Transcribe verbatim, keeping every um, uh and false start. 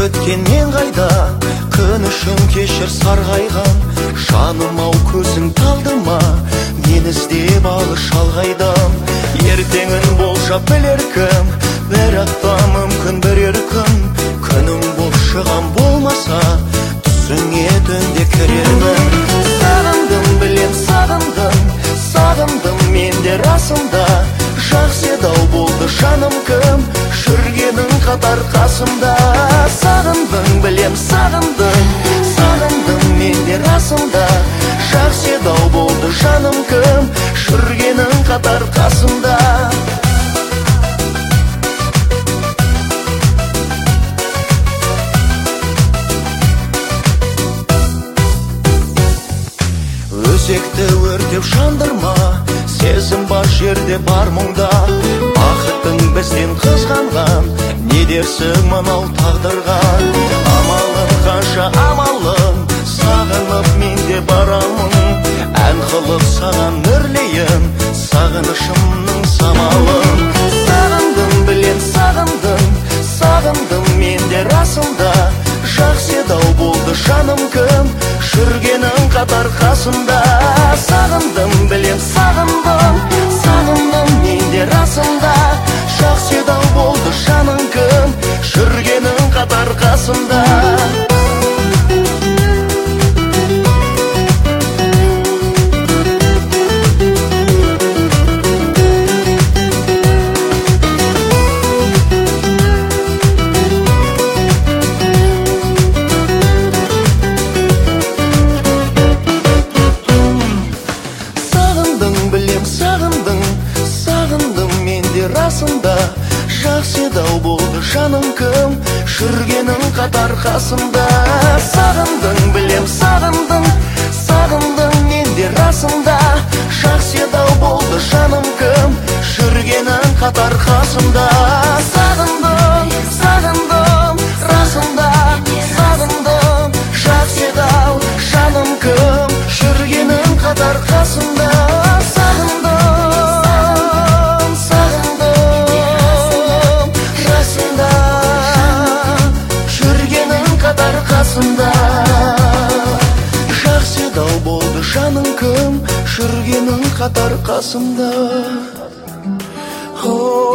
өткен мен қайда, күн үшін кешір сарғайған. Жаным ау көзің талды ма, мен іздеп алыс шалғайдам. Ертеңін болжап білер кім, бірақ та мүмкін бірер күн. Күнің боп шығам болмаса, түсіңе түнде кірермін. Сағындым, білем сағындым, сағындым мен де расында. Жақсы еді-ау болды жаным кім, жүргенің қатар қасымда. Сағындым, білем сағындым, сағындым мен де расында. Жақсы еді-ау болды жаным кім, жүргенің қатар қасымда. Өзекті өртеп жандырма, сезім бар жерде бар мұңда. Бақыттың бізден қызғанған, не дерсің мынау тағдырға? Амалым қанша амалым, сағынып мен де барамын. Ән қылып саған үрлейін, сағынышымның самалын. Сағындым, білем сағындым, сағындым мен де расында. Жақсы еді-ау болды жаным кім, жүргенің қатар қасымда. Сағындым, білем сағындым, сағындым мен де расында. Жақсы еді-ау болды жаным кім, жүргенің қатар қасымда. Расында жақсы еді-ау болды жаным кім, жүргенің қатар қасымда. Сағындың, білем сағындың, сағындың мен де расында. Жақсы еді-ау болды жаным кім, жүргенің қатар қасымда. Сағындың, сағындың, расында. Сағындың, жақсы еді-ау жаным кім, жүргенің қатар қасымда. Жақсы еді-ау болды жаның кім, жүргенің қатар қасымда.